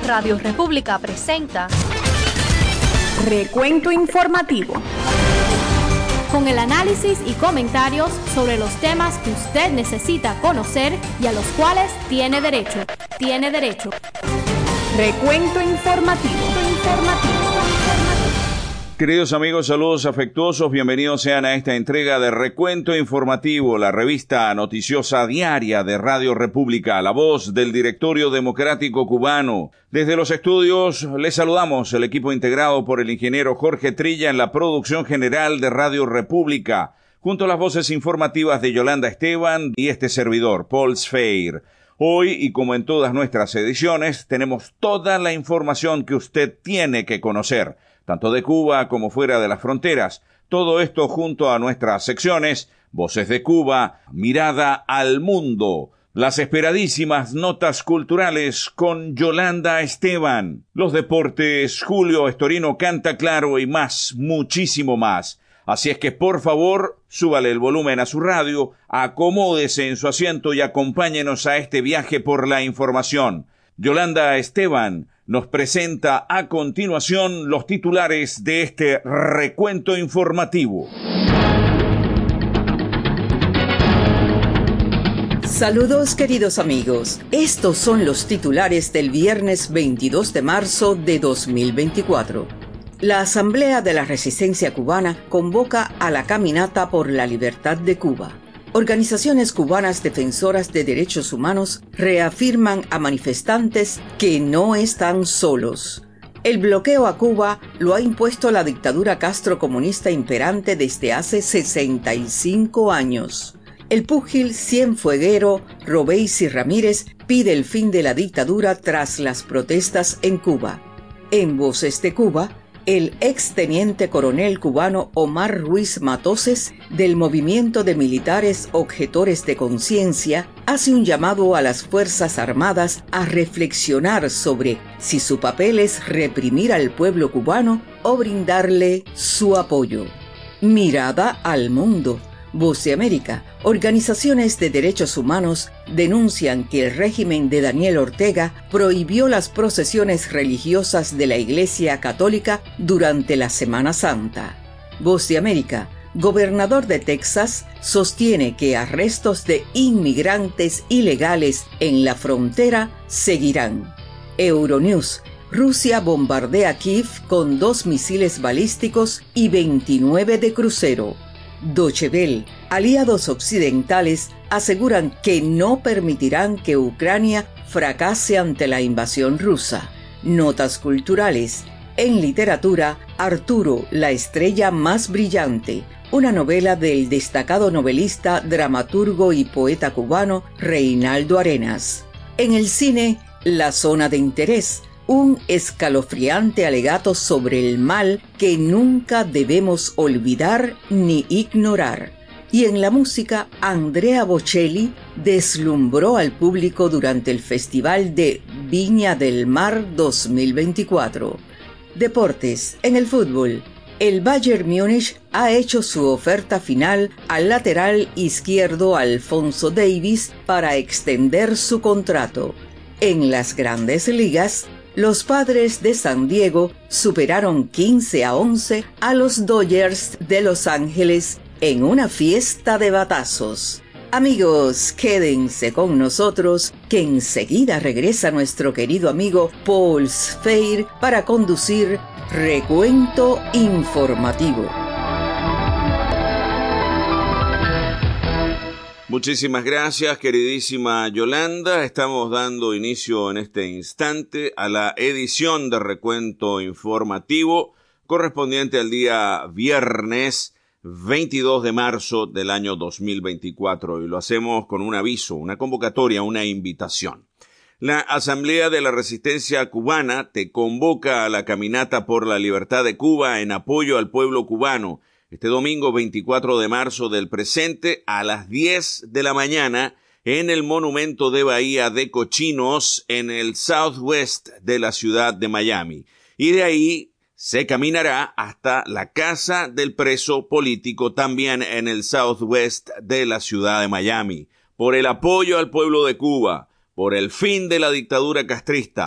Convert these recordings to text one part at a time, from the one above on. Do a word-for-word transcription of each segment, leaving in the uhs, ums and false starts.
Radio República presenta Recuento Informativo, con el análisis y comentarios sobre los temas que usted necesita conocer y a los cuales tiene derecho. Tiene derecho. Recuento Informativo. Informativo. Queridos amigos, saludos afectuosos, bienvenidos sean a esta entrega de Recuento Informativo, la revista noticiosa diaria de Radio República, la voz del Directorio Democrático Cubano. Desde los estudios les saludamos el equipo integrado por el ingeniero Jorge Trilla en la producción general de Radio República, junto a las voces informativas de Yolanda Esteban y este servidor, Paul Sfeir. Hoy, y como en todas nuestras ediciones, tenemos toda la información que usted tiene que conocer, tanto de Cuba como fuera de las fronteras. Todo esto junto a nuestras secciones, Voces de Cuba, Mirada al Mundo, las esperadísimas notas culturales con Yolanda Esteban, los deportes, Julio Estorino canta claro y más, muchísimo más. Así es que por favor, súbale el volumen a su radio, acomódese en su asiento y acompáñenos a este viaje por la información. Yolanda Esteban nos presenta a continuación los titulares de este recuento informativo. Saludos queridos amigos, estos son los titulares del viernes veintidós de marzo de dos mil veinticuatro. La Asamblea de la Resistencia Cubana convoca a la Caminata por la Libertad de Cuba. Organizaciones cubanas defensoras de derechos humanos reafirman a manifestantes que no están solos. El bloqueo a Cuba lo ha impuesto la dictadura castrocomunista imperante desde hace sesenta y cinco años. El púgil cienfueguero Robéisi Ramírez pide el fin de la dictadura tras las protestas en Cuba. En Voces de Cuba, el exteniente coronel cubano Omar Ruiz Matoses, del Movimiento de Militares Objetores de Conciencia, hace un llamado a las Fuerzas Armadas a reflexionar sobre si su papel es reprimir al pueblo cubano o brindarle su apoyo. Mirada al mundo. Voz de América. Organizaciones de derechos humanos denuncian que el régimen de Daniel Ortega prohibió las procesiones religiosas de la Iglesia Católica durante la Semana Santa. Voz de América. Gobernador de Texas sostiene que arrestos de inmigrantes ilegales en la frontera seguirán. Euronews. Rusia bombardea Kiev con dos misiles balísticos y veintinueve de crucero. Deutsche Welle. Aliados occidentales aseguran que no permitirán que Ucrania fracase ante la invasión rusa. Notas culturales. En literatura, Arturo, la estrella más brillante, una novela del destacado novelista, dramaturgo y poeta cubano Reinaldo Arenas. En el cine, La zona de interés, un escalofriante alegato sobre el mal que nunca debemos olvidar ni ignorar. Y en la música, Andrea Bocelli deslumbró al público durante el Festival de Viña del Mar dos mil veinticuatro. Deportes. En el fútbol, el Bayern Múnich ha hecho su oferta final al lateral izquierdo Alphonso Davies para extender su contrato. En las Grandes Ligas, los Padres de San Diego superaron quince a once a los Dodgers de Los Ángeles en una fiesta de batazos. Amigos, quédense con nosotros, que enseguida regresa nuestro querido amigo Paul Sfeir para conducir Recuento Informativo. Muchísimas gracias, queridísima Yolanda. Estamos dando inicio en este instante a la edición de Recuento Informativo correspondiente al día viernes veintidós de marzo del año dos mil veinticuatro, y lo hacemos con un aviso, una convocatoria, una invitación. La Asamblea de la Resistencia Cubana te convoca a la Caminata por la Libertad de Cuba en apoyo al pueblo cubano este domingo veinticuatro de marzo del presente a las diez de la mañana en el Monumento de Bahía de Cochinos en el Southwest de la ciudad de Miami. Y de ahí se caminará hasta la casa del preso político también en el Southwest de la ciudad de Miami. Por el apoyo al pueblo de Cuba, por el fin de la dictadura castrista,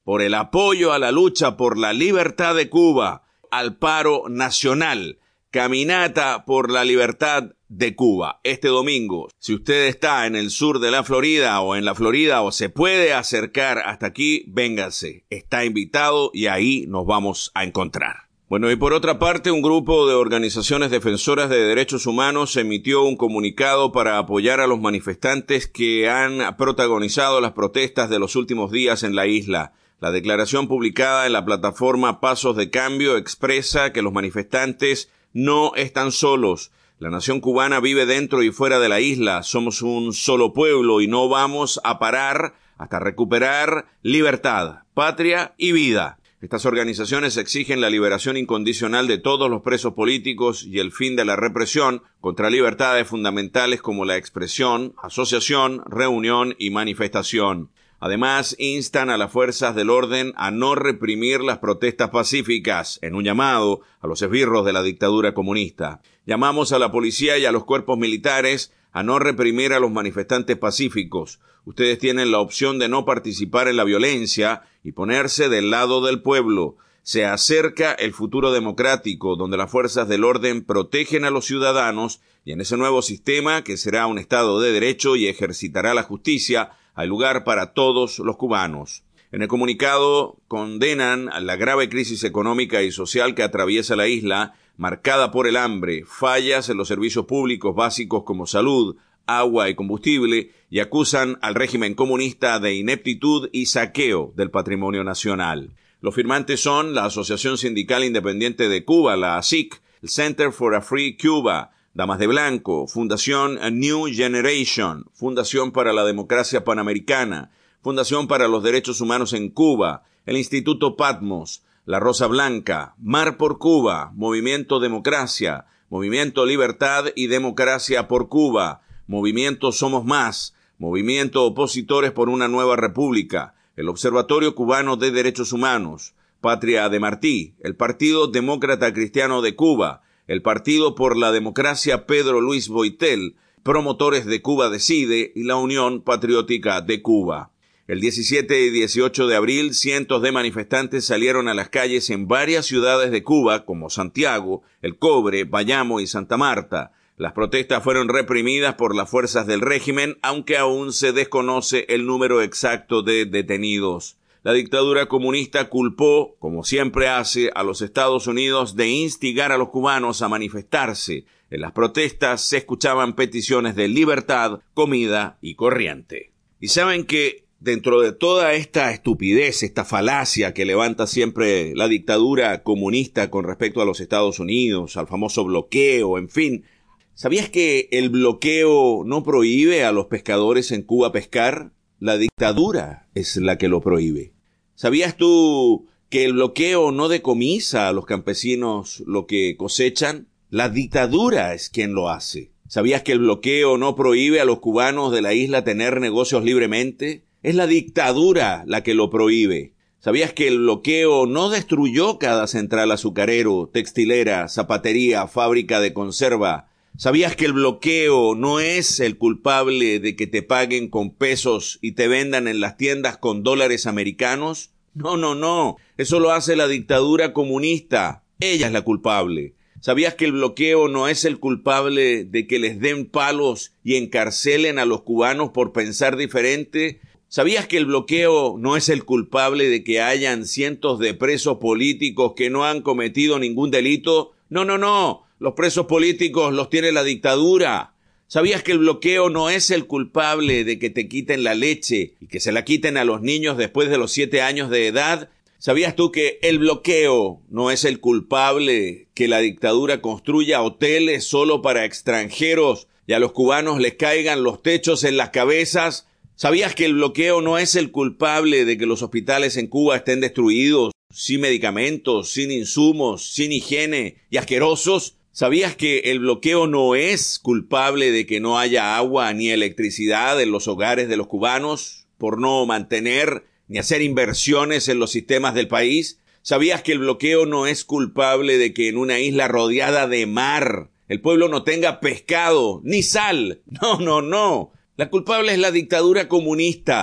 por el apoyo a la lucha por la libertad de Cuba, al paro nacional, caminata por la libertad de Cuba. Este domingo, si usted está en el sur de la Florida o en la Florida o se puede acercar hasta aquí, véngase, está invitado y ahí nos vamos a encontrar. Bueno, y por otra parte, un grupo de organizaciones defensoras de derechos humanos emitió un comunicado para apoyar a los manifestantes que han protagonizado las protestas de los últimos días en la isla. La declaración publicada en la plataforma Pasos de Cambio expresa que los manifestantes no están solos. La nación cubana vive dentro y fuera de la isla. Somos un solo pueblo y no vamos a parar hasta recuperar libertad, patria y vida. Estas organizaciones exigen la liberación incondicional de todos los presos políticos y el fin de la represión contra libertades fundamentales como la expresión, asociación, reunión y manifestación. Además, instan a las fuerzas del orden a no reprimir las protestas pacíficas, en un llamado a los esbirros de la dictadura comunista. Llamamos a la policía y a los cuerpos militares a no reprimir a los manifestantes pacíficos. Ustedes tienen la opción de no participar en la violencia y ponerse del lado del pueblo. Se acerca el futuro democrático, donde las fuerzas del orden protegen a los ciudadanos, y en ese nuevo sistema, que será un Estado de Derecho y ejercitará la justicia, hay lugar para todos los cubanos. En el comunicado condenan la grave crisis económica y social que atraviesa la isla, marcada por el hambre, fallas en los servicios públicos básicos como salud, agua y combustible, y acusan al régimen comunista de ineptitud y saqueo del patrimonio nacional. Los firmantes son la Asociación Sindical Independiente de Cuba, la A S I C, el Center for a Free Cuba, Damas de Blanco, Fundación New Generation, Fundación para la Democracia Panamericana, Fundación para los Derechos Humanos en Cuba, el Instituto Patmos, La Rosa Blanca, Mar por Cuba, Movimiento Democracia, Movimiento Libertad y Democracia por Cuba, Movimiento Somos Más, Movimiento Opositores por una Nueva República, el Observatorio Cubano de Derechos Humanos, Patria de Martí, el Partido Demócrata Cristiano de Cuba, el Partido por la Democracia Pedro Luis Boitel, Promotores de Cuba Decide y la Unión Patriótica de Cuba. El diecisiete y dieciocho de abril, cientos de manifestantes salieron a las calles en varias ciudades de Cuba, como Santiago, El Cobre, Bayamo y Santa Marta. Las protestas fueron reprimidas por las fuerzas del régimen, aunque aún se desconoce el número exacto de detenidos. La dictadura comunista culpó, como siempre hace, a los Estados Unidos de instigar a los cubanos a manifestarse. En las protestas se escuchaban peticiones de libertad, comida y corriente. Y saben que dentro de toda esta estupidez, esta falacia que levanta siempre la dictadura comunista con respecto a los Estados Unidos, al famoso bloqueo, en fin, ¿sabías que el bloqueo no prohíbe a los pescadores en Cuba pescar? La dictadura es la que lo prohíbe. ¿Sabías tú que el bloqueo no decomisa a los campesinos lo que cosechan? La dictadura es quien lo hace. ¿Sabías que el bloqueo no prohíbe a los cubanos de la isla tener negocios libremente? Es la dictadura la que lo prohíbe. ¿Sabías que el bloqueo no destruyó cada central azucarero, textilera, zapatería, fábrica de conserva? ¿Sabías que el bloqueo no es el culpable de que te paguen con pesos y te vendan en las tiendas con dólares americanos? No, no, no. Eso lo hace la dictadura comunista. Ella es la culpable. ¿Sabías que el bloqueo no es el culpable de que les den palos y encarcelen a los cubanos por pensar diferente? ¿Sabías que el bloqueo no es el culpable de que hayan cientos de presos políticos que no han cometido ningún delito? No, no, no. Los presos políticos los tiene la dictadura. ¿Sabías que el bloqueo no es el culpable de que te quiten la leche y que se la quiten a los niños después de los siete años de edad? ¿Sabías tú que el bloqueo no es el culpable que la dictadura construya hoteles solo para extranjeros y a los cubanos les caigan los techos en las cabezas? ¿Sabías que el bloqueo no es el culpable de que los hospitales en Cuba estén destruidos, sin medicamentos, sin insumos, sin higiene y asquerosos? ¿Sabías que el bloqueo no es culpable de que no haya agua ni electricidad en los hogares de los cubanos por no mantener ni hacer inversiones en los sistemas del país? ¿Sabías que el bloqueo no es culpable de que en una isla rodeada de mar el pueblo no tenga pescado ni sal? No, no, no. La culpable es la dictadura comunista.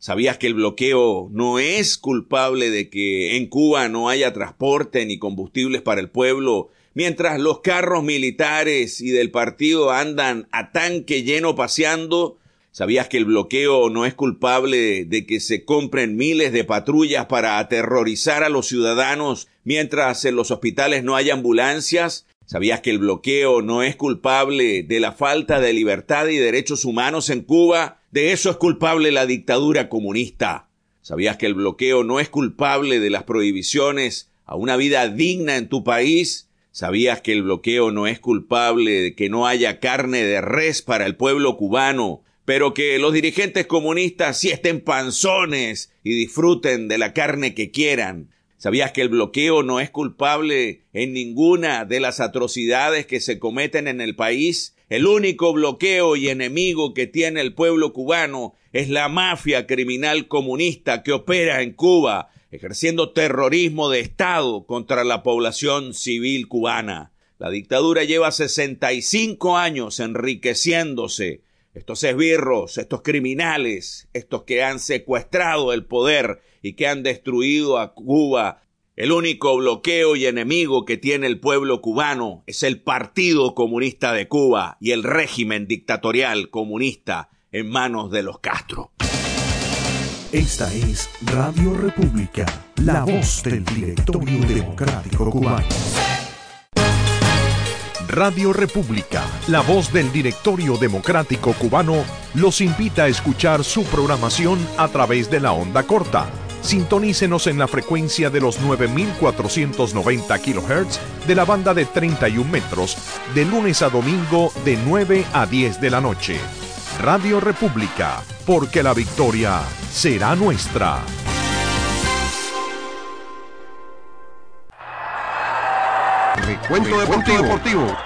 ¿Sabías que el bloqueo no es culpable de que en Cuba no haya transporte ni combustibles para el pueblo, mientras los carros militares y del partido andan a tanque lleno paseando? ¿Sabías que el bloqueo no es culpable de que se compren miles de patrullas para aterrorizar a los ciudadanos mientras en los hospitales no hay ambulancias? ¿Sabías que el bloqueo no es culpable de la falta de libertad y derechos humanos en Cuba? De eso es culpable la dictadura comunista. ¿Sabías que el bloqueo no es culpable de las prohibiciones a una vida digna en tu país? ¿Sabías que el bloqueo no es culpable de que no haya carne de res para el pueblo cubano, pero que los dirigentes comunistas sí estén panzones y disfruten de la carne que quieran? ¿Sabías que el bloqueo no es culpable en ninguna de las atrocidades que se cometen en el país? El único bloqueo y enemigo que tiene el pueblo cubano es la mafia criminal comunista que opera en Cuba, ejerciendo terrorismo de Estado contra la población civil cubana. La dictadura lleva sesenta y cinco años enriqueciéndose. Estos esbirros, estos criminales, estos que han secuestrado el poder y que han destruido a Cuba, el único bloqueo y enemigo que tiene el pueblo cubano es el Partido Comunista de Cuba y el régimen dictatorial comunista en manos de los Castro. Esta es Radio República, la voz del Directorio Democrático Cubano. Radio República, la voz del Directorio Democrático Cubano, los invita a escuchar su programación a través de la onda corta. Sintonícenos en la frecuencia de los nueve mil cuatrocientos noventa kilohertz de la banda de treinta y un metros, de lunes a domingo de nueve a diez de la noche. Radio República, porque la victoria será nuestra. Recuento deportivo. deportivo.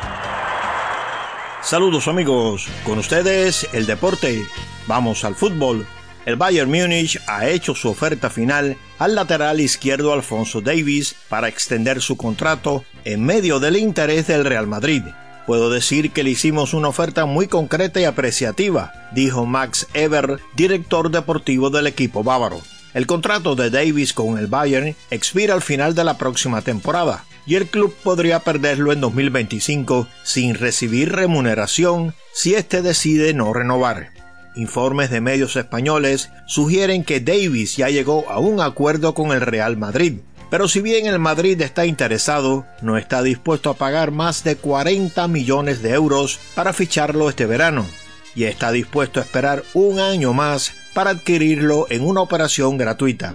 Saludos amigos, con ustedes el deporte. Vamos al fútbol. El Bayern Múnich ha hecho su oferta final al lateral izquierdo Alphonso Davies para extender su contrato en medio del interés del Real Madrid. Puedo decir que le hicimos una oferta muy concreta y apreciativa, dijo Max Eber, director deportivo del equipo bávaro. El contrato de Davies con el Bayern expira al final de la próxima temporada y el club podría perderlo en dos mil veinticinco sin recibir remuneración si éste decide no renovar. Informes de medios españoles sugieren que Davies ya llegó a un acuerdo con el Real Madrid, pero si bien el Madrid está interesado, no está dispuesto a pagar más de cuarenta millones de euros para ficharlo este verano, y está dispuesto a esperar un año más para adquirirlo en una operación gratuita.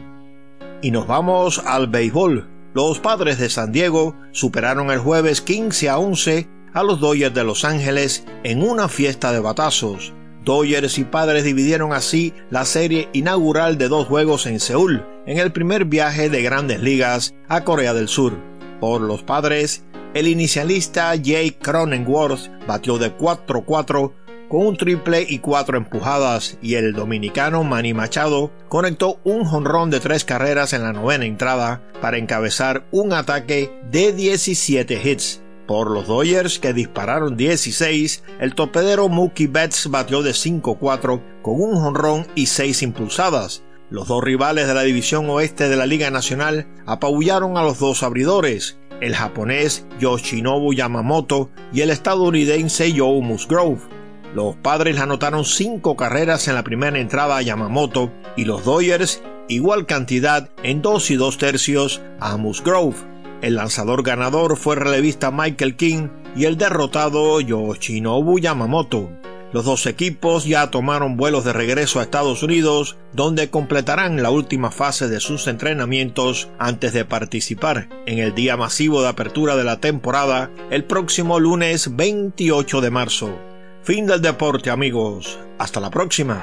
Y nos vamos al béisbol. Los Padres de San Diego superaron el jueves quince a once a los Dodgers de Los Ángeles en una fiesta de batazos. Dodgers y Padres dividieron así la serie inaugural de dos juegos en Seúl, en el primer viaje de Grandes Ligas a Corea del Sur. Por los Padres, el inicialista Jake Cronenworth batió de cuatro cuatro con un triple y cuatro empujadas, y el dominicano Manny Machado conectó un jonrón de tres carreras en la novena entrada para encabezar un ataque de diecisiete hits. Por los Dodgers, que dispararon dieciséis, el torpedero Mookie Betts batió de cinco cuatro con un jonrón y seis impulsadas. Los dos rivales de la división oeste de la Liga Nacional apabullaron a los dos abridores, el japonés Yoshinobu Yamamoto y el estadounidense Joe Musgrove. Los Padres anotaron cinco carreras en la primera entrada a Yamamoto y los Dodgers igual cantidad en dos y dos tercios a Musgrove. El lanzador ganador fue el relevista Michael King y el derrotado Yoshinobu Yamamoto. Los dos equipos ya tomaron vuelos de regreso a Estados Unidos, donde completarán la última fase de sus entrenamientos antes de participar en el día masivo de apertura de la temporada el próximo lunes veintiocho de marzo. Fin del deporte, amigos. Hasta la próxima.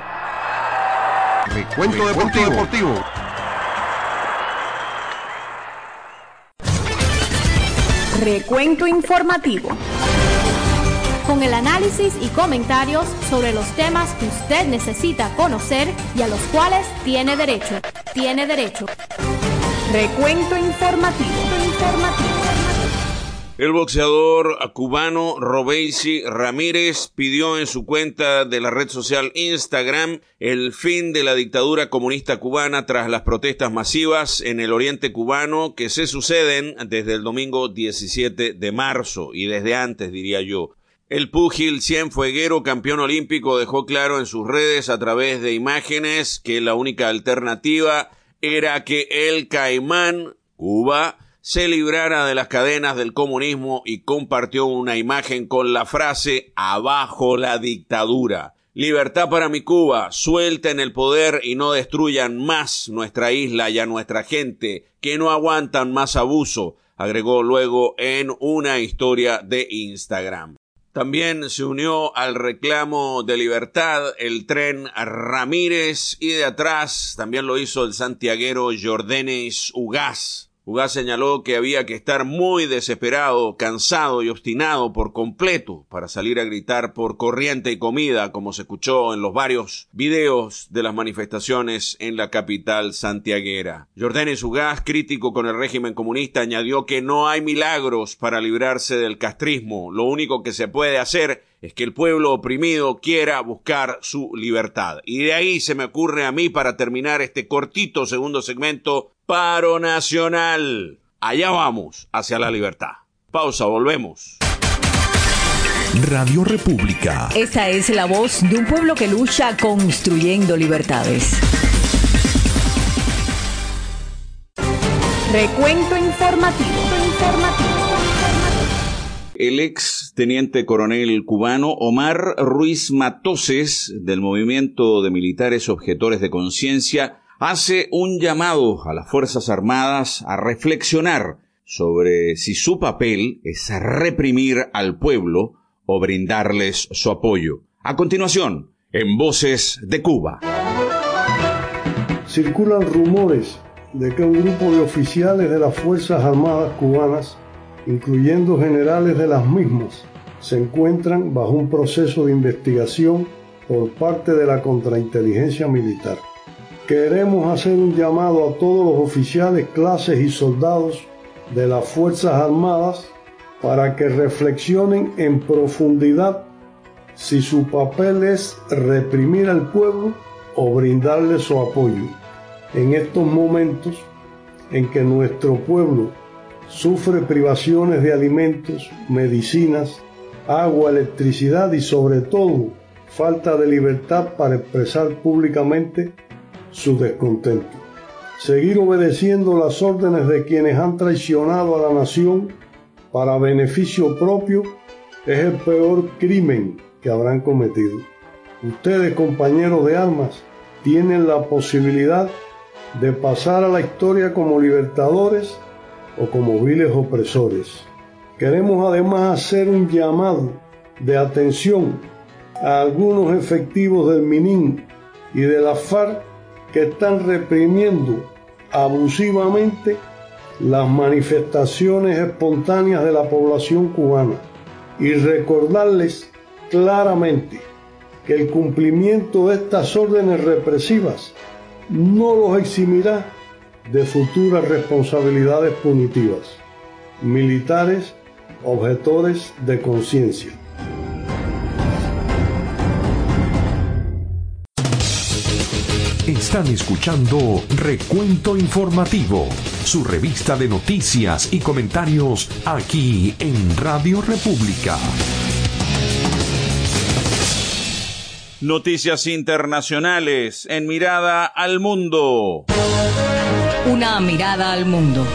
Recuento deportivo. deportivo. Recuento informativo. Con el análisis y comentarios sobre los temas que usted necesita conocer y a los cuales tiene derecho. Tiene derecho. Recuento informativo. informativo. El boxeador cubano Robeisy Ramírez pidió en su cuenta de la red social Instagram el fin de la dictadura comunista cubana tras las protestas masivas en el oriente cubano que se suceden desde el domingo diecisiete de marzo y desde antes, diría yo. El púgil cienfueguero campeón olímpico dejó claro en sus redes a través de imágenes que la única alternativa era que el Caimán, Cuba, se librara de las cadenas del comunismo y compartió una imagen con la frase «Abajo la dictadura». Libertad para mi Cuba, suelten el poder y no destruyan más nuestra isla y a nuestra gente, que no aguantan más abuso, agregó luego en una historia de Instagram. También se unió al reclamo de libertad el tren Ramírez y de atrás también lo hizo el santiaguero Jordanis Ugaz. Ugaz señaló que había que estar muy desesperado, cansado y obstinado por completo para salir a gritar por corriente y comida, como se escuchó en los varios videos de las manifestaciones en la capital santiaguera. Jordanis Ugaz, crítico con el régimen comunista, añadió que no hay milagros para librarse del castrismo. Lo único que se puede hacer es que el pueblo oprimido quiera buscar su libertad. Y de ahí se me ocurre a mí, para terminar este cortito segundo segmento, paro nacional. Allá vamos, hacia la libertad. Pausa, volvemos. Radio República. Esa es la voz de un pueblo que lucha construyendo libertades. Recuento informativo. informativo. El ex teniente coronel cubano Omar Ruiz Matoses, del Movimiento de Militares Objetores de Conciencia, hace un llamado a las Fuerzas Armadas a reflexionar sobre si su papel es reprimir al pueblo o brindarles su apoyo. A continuación, en Voces de Cuba. Circulan rumores de que un grupo de oficiales de las Fuerzas Armadas cubanas, incluyendo generales de las mismas, se encuentran bajo un proceso de investigación por parte de la contrainteligencia militar. Queremos hacer un llamado a todos los oficiales, clases y soldados de las Fuerzas Armadas para que reflexionen en profundidad si su papel es reprimir al pueblo o brindarle su apoyo. En estos momentos en que nuestro pueblo sufre privaciones de alimentos, medicinas, agua, electricidad y sobre todo falta de libertad para expresar públicamente su descontento. Seguir obedeciendo las órdenes de quienes han traicionado a la nación para beneficio propio es el peor crimen que habrán cometido. Ustedes, compañeros de armas, tienen la posibilidad de pasar a la historia como libertadores o como viles opresores. Queremos además hacer un llamado de atención a algunos efectivos del MININ y de la FARC que están reprimiendo abusivamente las manifestaciones espontáneas de la población cubana y recordarles claramente que el cumplimiento de estas órdenes represivas no los eximirá de futuras responsabilidades punitivas. Militares, objetores de conciencia. Están escuchando Recuento Informativo, su revista de noticias y comentarios aquí en Radio República. Noticias internacionales en Mirada al Mundo. Una mirada al mundo.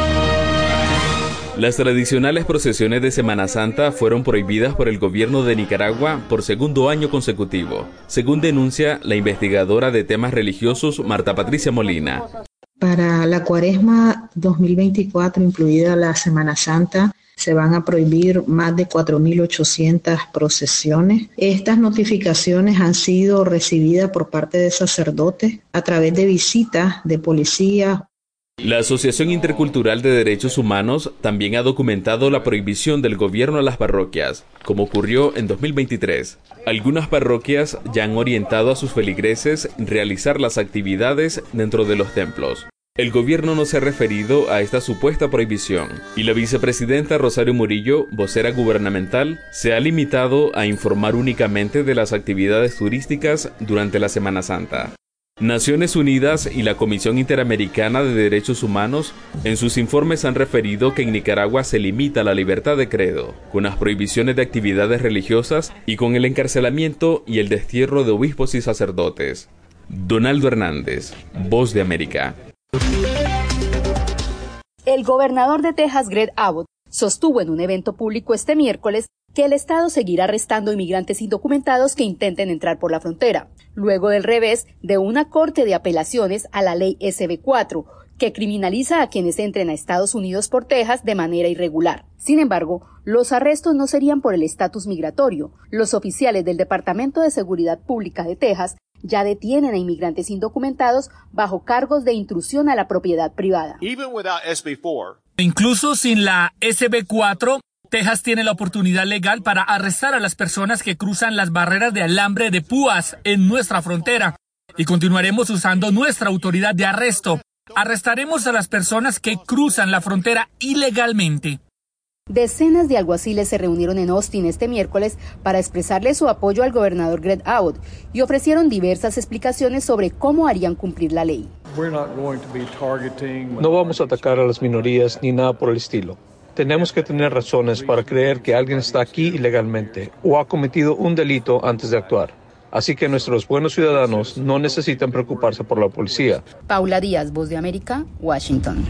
Las tradicionales procesiones de Semana Santa fueron prohibidas por el gobierno de Nicaragua por segundo año consecutivo, según denuncia la investigadora de temas religiosos Marta Patricia Molina. Para la Cuaresma dos mil veinticuatro, incluida la Semana Santa, se van a prohibir más de cuatro mil ochocientas procesiones. Estas notificaciones han sido recibidas por parte de sacerdotes a través de visitas de policía. La Asociación Intercultural de Derechos Humanos también ha documentado la prohibición del gobierno a las parroquias, como ocurrió en dos mil veintitrés. Algunas parroquias ya han orientado a sus feligreses realizar las actividades dentro de los templos. El gobierno no se ha referido a esta supuesta prohibición y la vicepresidenta Rosario Murillo, vocera gubernamental, se ha limitado a informar únicamente de las actividades turísticas durante la Semana Santa. Naciones Unidas y la Comisión Interamericana de Derechos Humanos en sus informes han referido que en Nicaragua se limita la libertad de credo, con las prohibiciones de actividades religiosas y con el encarcelamiento y el destierro de obispos y sacerdotes. Donaldo Hernández, Voz de América. El gobernador de Texas, Greg Abbott, sostuvo en un evento público este miércoles que el Estado seguirá arrestando inmigrantes indocumentados que intenten entrar por la frontera, luego del revés de una corte de apelaciones a la ley S B cuatro, que criminaliza a quienes entren a Estados Unidos por Texas de manera irregular. Sin embargo, los arrestos no serían por el estatus migratorio. Los oficiales del Departamento de Seguridad Pública de Texas ya detienen a inmigrantes indocumentados bajo cargos de intrusión a la propiedad privada. Incluso sin la S B cuatro, Texas tiene la oportunidad legal para arrestar a las personas que cruzan las barreras de alambre de púas en nuestra frontera. Y continuaremos usando nuestra autoridad de arresto. Arrestaremos a las personas que cruzan la frontera ilegalmente. Decenas de alguaciles se reunieron en Austin este miércoles para expresarle su apoyo al gobernador Greg Abbott y ofrecieron diversas explicaciones sobre cómo harían cumplir la ley. No vamos a atacar a las minorías ni nada por el estilo. Tenemos que tener razones para creer que alguien está aquí ilegalmente o ha cometido un delito antes de actuar. Así que nuestros buenos ciudadanos no necesitan preocuparse por la policía. Paula Díaz, Voz de América, Washington.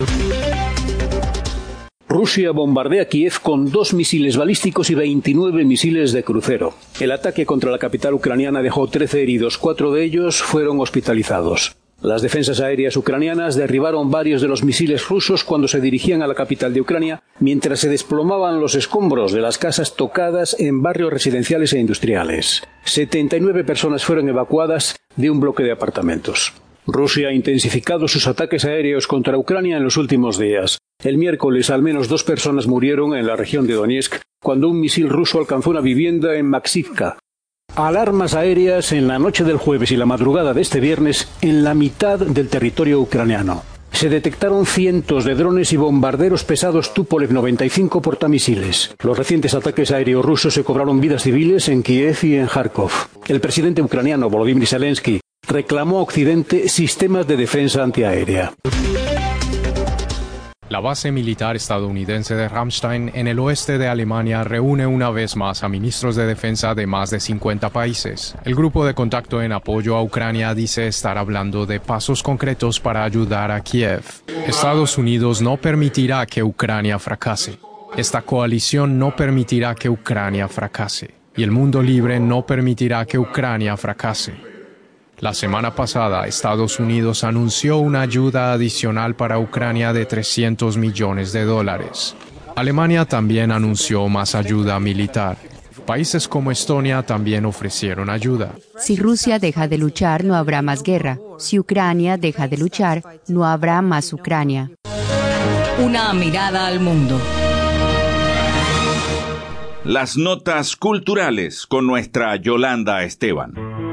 Rusia bombardea Kiev con dos misiles balísticos y veintinueve misiles de crucero. El ataque contra la capital ucraniana dejó trece heridos, cuatro de ellos fueron hospitalizados. Las defensas aéreas ucranianas derribaron varios de los misiles rusos cuando se dirigían a la capital de Ucrania, mientras se desplomaban los escombros de las casas tocadas en barrios residenciales e industriales. setenta y nueve personas fueron evacuadas de un bloque de apartamentos. Rusia ha intensificado sus ataques aéreos contra Ucrania en los últimos días. El miércoles al menos dos personas murieron en la región de Donetsk cuando un misil ruso alcanzó una vivienda en Maxivka. Alarmas aéreas en la noche del jueves y la madrugada de este viernes en la mitad del territorio ucraniano. Se detectaron cientos de drones y bombarderos pesados Tupolev noventa y cinco portamisiles. Los recientes ataques aéreos rusos se cobraron vidas civiles en Kiev y en Kharkov. El presidente ucraniano Volodymyr Zelensky reclamó a Occidente sistemas de defensa antiaérea. La base militar estadounidense de Ramstein en el oeste de Alemania reúne una vez más a ministros de defensa de más de cincuenta países. El grupo de contacto en apoyo a Ucrania dice estar hablando de pasos concretos para ayudar a Kiev. Estados Unidos no permitirá que Ucrania fracase. Esta coalición no permitirá que Ucrania fracase. Y el mundo libre no permitirá que Ucrania fracase. La semana pasada, Estados Unidos anunció una ayuda adicional para Ucrania de trescientos millones de dólares. Alemania también anunció más ayuda militar. Países como Estonia también ofrecieron ayuda. Si Rusia deja de luchar, no habrá más guerra. Si Ucrania deja de luchar, no habrá más Ucrania. Una mirada al mundo. Las notas culturales con nuestra Yolanda Esteban.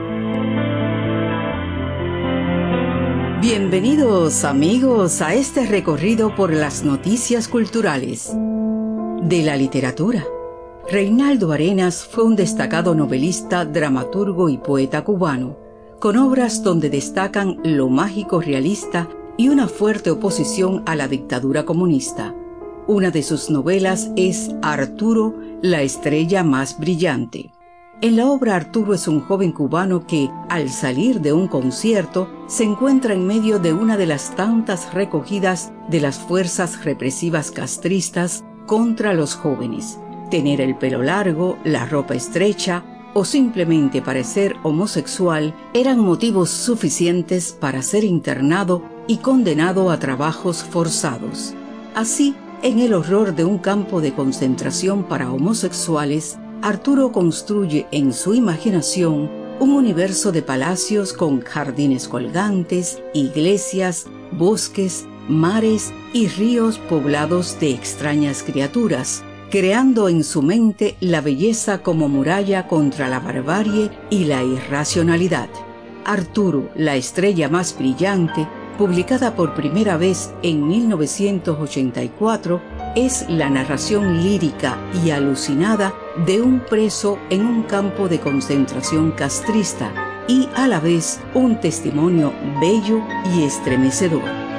Bienvenidos amigos a este recorrido por las noticias culturales de la literatura. Reinaldo Arenas fue un destacado novelista, dramaturgo y poeta cubano, con obras donde destacan lo mágico realista y una fuerte oposición a la dictadura comunista. Una de sus novelas es Arturo, la estrella más brillante. En la obra, Arturo es un joven cubano que, al salir de un concierto, se encuentra en medio de una de las tantas recogidas de las fuerzas represivas castristas contra los jóvenes. Tener el pelo largo, la ropa estrecha o simplemente parecer homosexual eran motivos suficientes para ser internado y condenado a trabajos forzados. Así, en el horror de un campo de concentración para homosexuales, Arturo construye en su imaginación un universo de palacios con jardines colgantes, iglesias, bosques, mares y ríos poblados de extrañas criaturas, creando en su mente la belleza como muralla contra la barbarie y la irracionalidad. Arturo, la estrella más brillante, publicada por primera vez en mil novecientos ochenta y cuatro, es la narración lírica y alucinada de un preso en un campo de concentración castrista y a la vez un testimonio bello y estremecedor.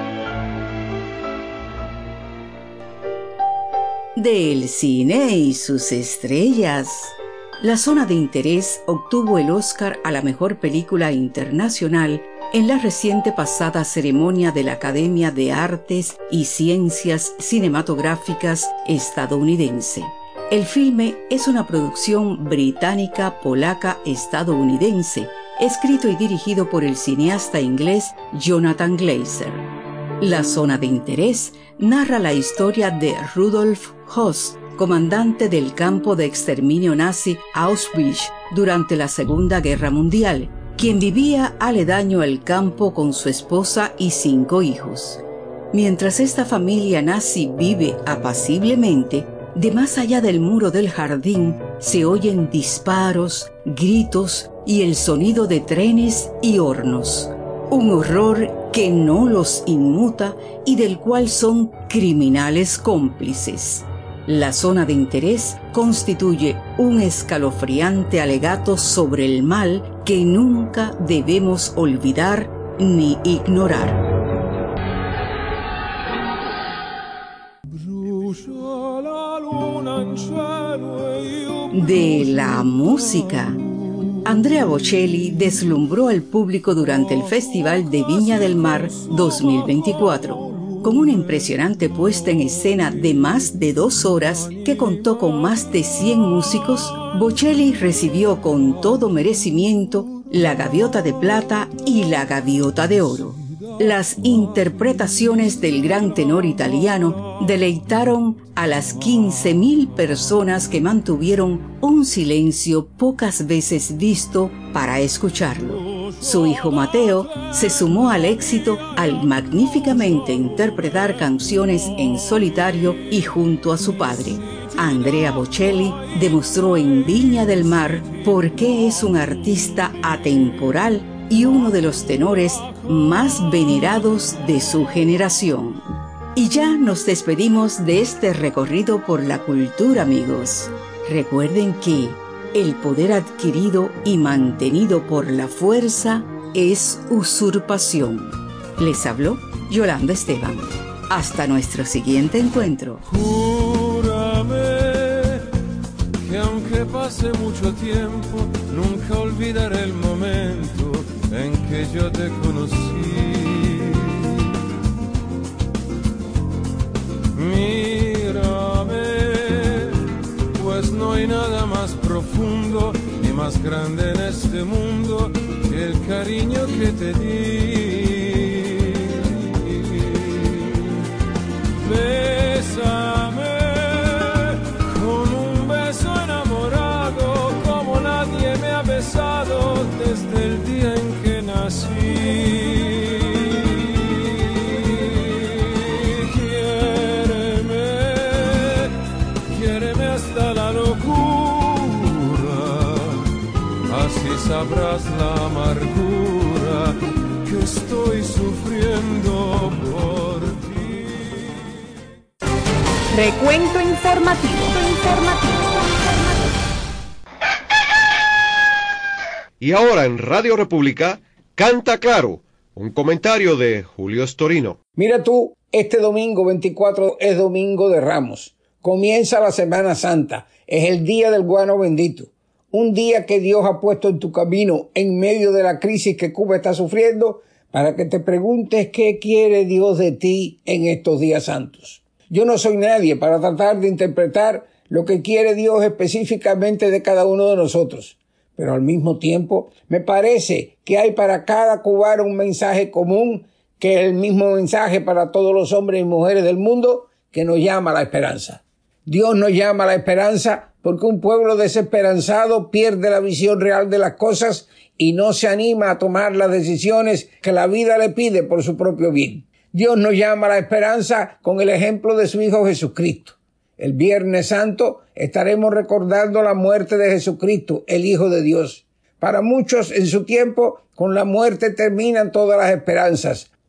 Del cine y sus estrellas. La Zona de Interés obtuvo el Oscar a la mejor película internacional en la reciente pasada ceremonia de la Academia de Artes y Ciencias Cinematográficas estadounidense. El filme es una producción británica, polaca, estadounidense, escrito y dirigido por el cineasta inglés Jonathan Glazer. La Zona de Interés narra la historia de Rudolf Höss, comandante del campo de exterminio nazi Auschwitz durante la Segunda Guerra Mundial, quien vivía aledaño al campo con su esposa y cinco hijos. Mientras esta familia nazi vive apaciblemente, de más allá del muro del jardín se oyen disparos, gritos y el sonido de trenes y hornos. Un horror que no los inmuta y del cual son criminales cómplices. La Zona de Interés constituye un escalofriante alegato sobre el mal que nunca debemos olvidar ni ignorar. De la música. Andrea Bocelli deslumbró al público durante el Festival de Viña del Mar dos mil veinticuatro. Con una impresionante puesta en escena de más de dos horas que contó con más de cien músicos, Bocelli recibió con todo merecimiento la Gaviota de Plata y la Gaviota de Oro. Las interpretaciones del gran tenor italiano deleitaron a las quince mil personas que mantuvieron un silencio pocas veces visto para escucharlo. Su hijo Mateo se sumó al éxito al magníficamente interpretar canciones en solitario y junto a su padre. Andrea Bocelli demostró en Viña del Mar por qué es un artista atemporal y uno de los tenores más venerados de su generación. Y ya nos despedimos de este recorrido por la cultura, amigos. Recuerden que el poder adquirido y mantenido por la fuerza es usurpación. Les habló Yolanda Esteban. Hasta nuestro siguiente encuentro. Júrame que aunque pase mucho tiempo, nunca olvidaré el momento en que yo te conocí. Mírame, pues no hay nada más profundo ni más grande en este mundo que el cariño que te di. Bésame con un beso enamorado como nadie me ha besado desde el día en que nací. Quiéreme, quiéreme hasta la locura, así sabrás la amargura que estoy sufriendo por ti. Recuento informativo. informativo. Y ahora en Radio República, Canta Claro, un comentario de Julio Storino. Mira tú, este domingo veinticuatro es domingo de Ramos. Comienza la Semana Santa, es el día del guano bendito. Un día que Dios ha puesto en tu camino en medio de la crisis que Cuba está sufriendo para que te preguntes qué quiere Dios de ti en estos días santos. Yo no soy nadie para tratar de interpretar lo que quiere Dios específicamente de cada uno de nosotros. Pero al mismo tiempo me parece que hay para cada cubano un mensaje común, que es el mismo mensaje para todos los hombres y mujeres del mundo, que nos llama a la esperanza. Dios nos llama a la esperanza porque un pueblo desesperanzado pierde la visión real de las cosas y no se anima a tomar las decisiones que la vida le pide por su propio bien. Dios nos llama a la esperanza con el ejemplo de su Hijo Jesucristo. El Viernes Santo estaremos recordando la muerte de Jesucristo, el Hijo de Dios. Para muchos en su tiempo, con la muerte terminan todas las esperanzas.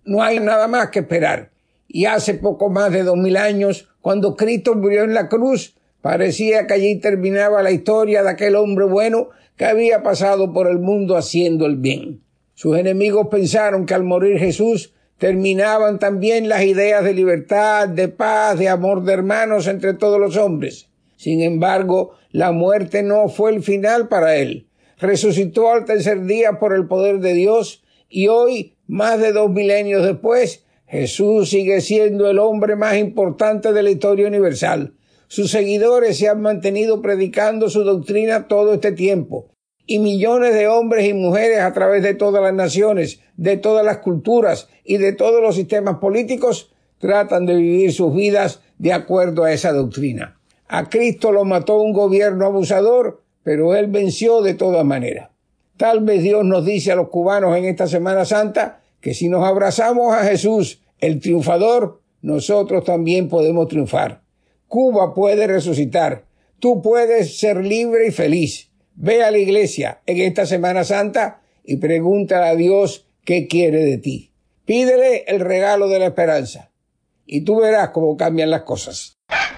No hay nada más que esperar. Y hace poco más de dos mil años, cuando Cristo murió en la cruz, parecía que allí terminaba la historia de aquel hombre bueno que había pasado por el mundo haciendo el bien. Sus enemigos pensaron que al morir Jesús terminaban también las ideas de libertad, de paz, de amor de hermanos entre todos los hombres. Sin embargo, la muerte no fue el final para él. Resucitó al tercer día por el poder de Dios y hoy, más de dos milenios después, Jesús sigue siendo el hombre más importante de la historia universal. Sus seguidores se han mantenido predicando su doctrina todo este tiempo. Y millones de hombres y mujeres a través de todas las naciones, de todas las culturas y de todos los sistemas políticos tratan de vivir sus vidas de acuerdo a esa doctrina. A Cristo lo mató un gobierno abusador, pero Él venció de todas maneras. Tal vez Dios nos dice a los cubanos en esta Semana Santa que si nos abrazamos a Jesús, el triunfador, nosotros también podemos triunfar. Cuba puede resucitar. Tú puedes ser libre y feliz. Ve a la iglesia en esta Semana Santa y pregúntale a Dios qué quiere de ti. Pídele el regalo de la esperanza y tú verás cómo cambian las cosas.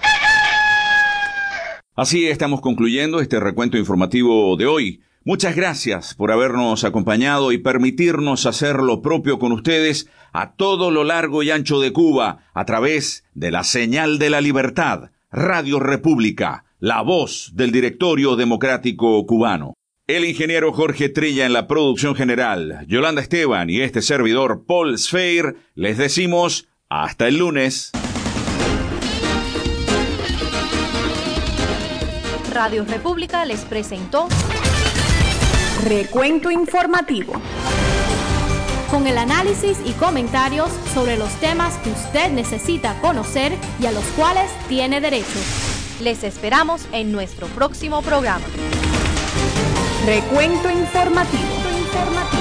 Así estamos concluyendo este recuento informativo de hoy. Muchas gracias por habernos acompañado y permitirnos hacer lo propio con ustedes a todo lo largo y ancho de Cuba a través de la señal de la libertad, Radio República, la voz del Directorio Democrático Cubano. El ingeniero Jorge Trilla en la producción general, Yolanda Esteban y este servidor Paul Sfeir, les decimos hasta el lunes. Radio República les presentó Recuento Informativo, con el análisis y comentarios sobre los temas que usted necesita conocer y a los cuales tiene derecho. Les esperamos en nuestro próximo programa. Recuento Informativo. Informativo.